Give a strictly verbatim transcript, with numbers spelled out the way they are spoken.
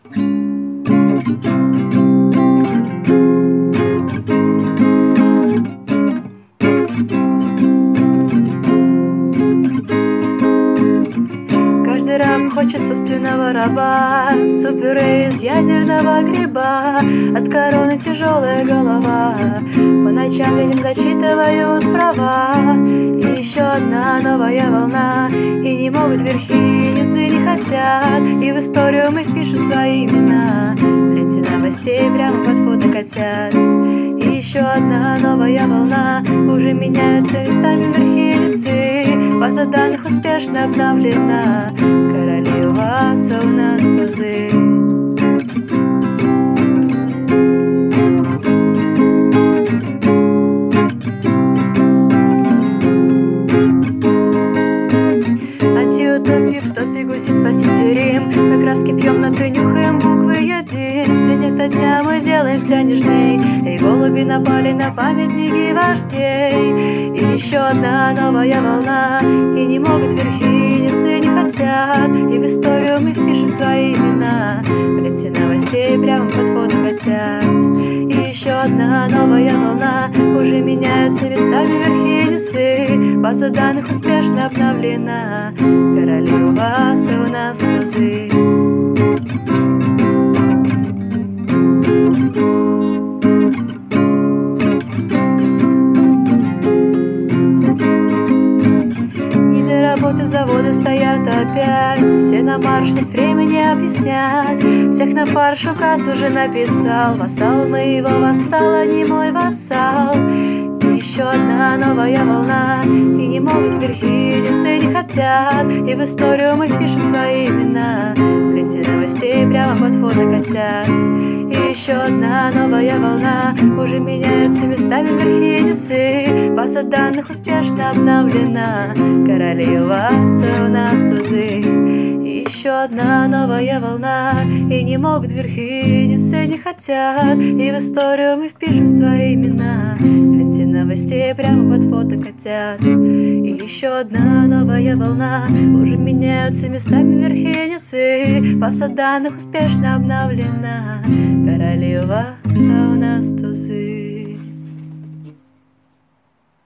Каждый раб хочет собственного раба, супер из ядерного гриба, от короны тяжелая голова. По ночам людям зачитывают права, и еще одна новая волна. И не могут верхи, и низы не хотят, и в историю мы впишем свои имена. В ленте новостей прямо под фото котят. И еще одна новая волна. Уже меняются местами верхи и низы, база данных успешно обновлена. Короли у вас, а у нас тузы. Антиутопии в топе, гуси, спасите Рим. Мы краски пьем, но ты нюхаем, буквы едим. День ото дня мы делаемся нежней, и голуби напали на памятники вождей. И еще одна новая волна. И не могут верхи, и низы не хотят, и в историю мы впишем свои имена. В ленте новостей прямо под фото котят. И еще одна новая волна. Уже меняются местами верхи и низы, база данных успешно обновлена. Короли у вас, а у нас тузы. Недоработы, заводы стоят опять, все на марш, нет времени объяснять. Всех на фарш указ уже написал, вассал моего вассала, не мой вассал. И еще одна новая волна. И не могут верхи, низы не хотят, и в историю мы впишем свои имена. В ленте новостей прямо под фото котят. И еще одна новая волна. Уже меняются местами верхи и низы, база данных успешно обновлена. Короли у вас, а у нас тузы. И еще одна новая волна. И не могут верхи, и низы не хотят, и в историю мы впишем свои имена. В ленте новостей прямо под фото котят. И еще одна новая волна. Уже меняются местами верхи и низы, база данных успешно обновлена. Короли у вас, а у нас тузы.